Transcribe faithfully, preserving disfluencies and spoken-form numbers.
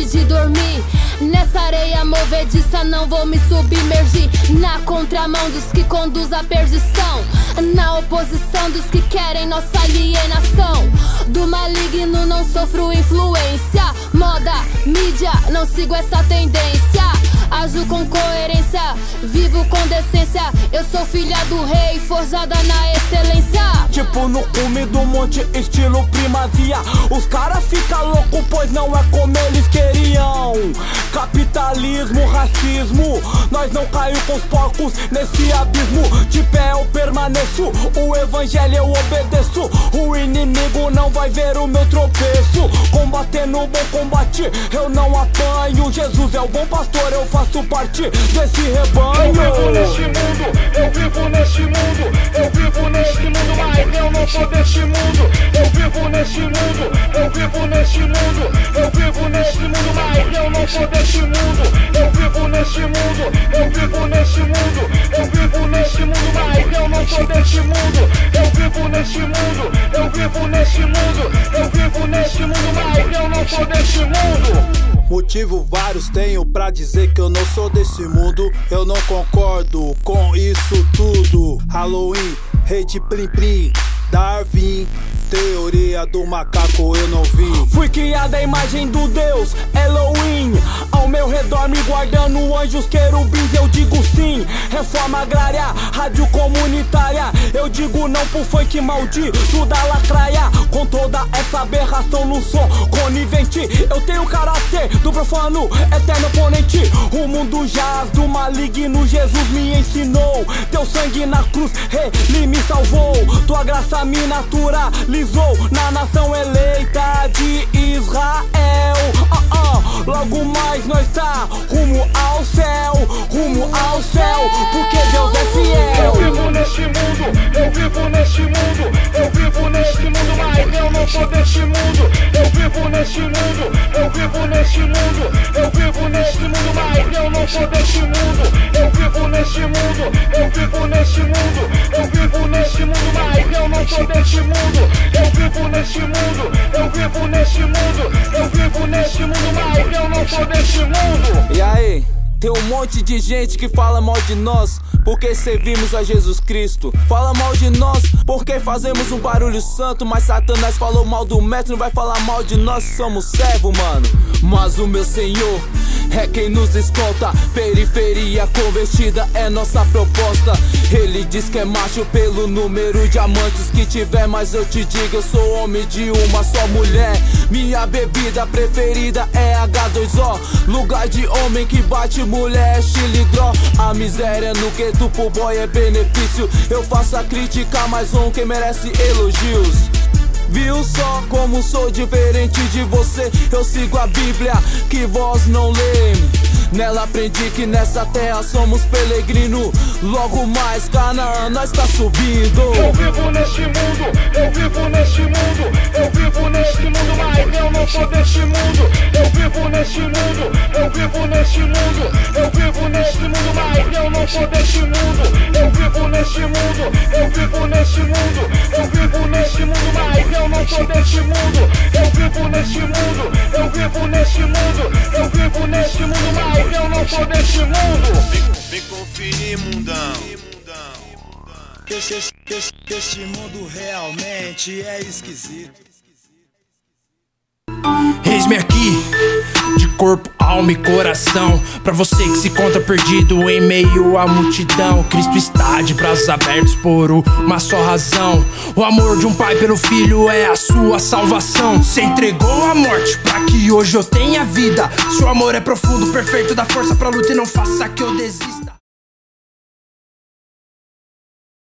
vontade de dormir. Nessa areia movediça não vou me submergir. Na contramão dos que conduz a perdição, na oposição dos que querem nossa alienação. Do maligno não sofro influência. Moda, mídia, não sigo essa tendência. Ajo com coerência, vivo com decência. Eu sou filha do rei, forjada na excelência. Tipo no cume do monte, estilo primazia. Os caras ficam loucos, pois não é como eles queriam. Capitalismo, racismo, nós não caiu com os porcos nesse abismo. De pé eu permaneço, o evangelho eu obedeço. O inimigo não vai ver o meu tropeço. Combatendo o bom combate, eu não apanho. Jesus é o bom pastor, eu faço parte desse rebanho. Eu vivo neste mundo, eu vivo neste mundo, eu vivo neste mundo, mas eu não sou deste mundo. Eu vivo neste mundo, eu vivo neste mundo, eu vivo neste mundo, mas eu não sou deste mundo. Eu vivo neste mundo, eu vivo neste mundo, eu vivo neste mundo, mas eu não sou deste mundo. Eu vivo neste mundo, eu vivo neste mundo, eu vivo neste mundo, mas eu não sou deste mundo. Motivo vários tenho pra dizer que eu não sou desse mundo. Eu não concordo com isso tudo. Halloween, rei de plim plim, Darwin, teoria do macaco eu não vi. Fui criada a imagem do Deus Elohim. Ao meu redor me guardando anjos querubins. Eu digo sim, reforma agrária, rádio comunitária. Eu digo não pro funk maldito da lacraia. Com toda essa aberração não sou conivente. Eu tenho caráter do profano, eterno oponente. O mundo jaz do maligno, Jesus me ensinou. Teu sangue na cruz, ele me salvou. Tua graça me naturalizou na nação eleita de Israel. uh -uh. Logo mais nós tá rumo ao céu, rumo ao céu, porque Deus é fiel. Eu vivo neste mundo, eu vivo neste mundo, eu vivo neste mundo, mas eu não sou deste mundo. Eu vivo neste mundo, eu vivo neste mundo, eu vivo neste mundo, mas eu não sou deste mundo. Eu vivo neste mundo, eu vivo neste mundo, eu vivo neste mundo, mas eu não sou deste mundo. Eu vivo neste mundo, eu vivo neste mundo, eu vivo neste mundo, mas eu não sou deste mundo. E aí? Tem um monte de gente que fala mal de nós porque servimos a Jesus Cristo. Fala mal de nós porque fazemos um barulho santo. Mas Satanás falou mal do mestre, não vai falar mal de nós, somos servo, mano. Mas o meu Senhor é quem nos escolta. Periferia convertida é nossa proposta. Ele diz que é macho pelo número de amantes que tiver, mas eu te digo, eu sou homem de uma só mulher. Minha bebida preferida é H dois O. Lugar de homem que bate mulher é Chili Gró. A miséria no gueto pro boy é benefício. Eu faço a crítica, mas um quem merece elogios. Viu só como sou diferente de você? Eu sigo a Bíblia que vós não lê. Nela aprendi que nessa terra somos peregrino. Logo mais Canaã nós tá subindo. Eu vivo neste mundo, eu vivo neste mundo, eu vivo neste mundo, mas eu não sou deste mundo. Eu vivo neste mundo, eu vivo neste mundo, eu vivo neste mundo, mas eu não sou deste mundo. Eu vivo neste mundo, eu vivo neste mundo, eu vivo neste mundo, mas eu não sou deste mundo. Eu vivo neste mundo, eu vivo neste mundo, eu vivo neste mundo, mas eu não sou deste mundo. Vem conferir, mundão. Esse, esse, esse, esse mundo realmente é esquisito. Eis-me aqui, de corpo, alma e coração. Pra você que se encontra perdido em meio à multidão, Cristo está de braços abertos por uma só razão. O amor de um pai pelo filho é a sua salvação. Se entregou à morte pra que hoje eu tenha vida. Seu amor é profundo, perfeito, dá força pra luta e não faça que eu desista.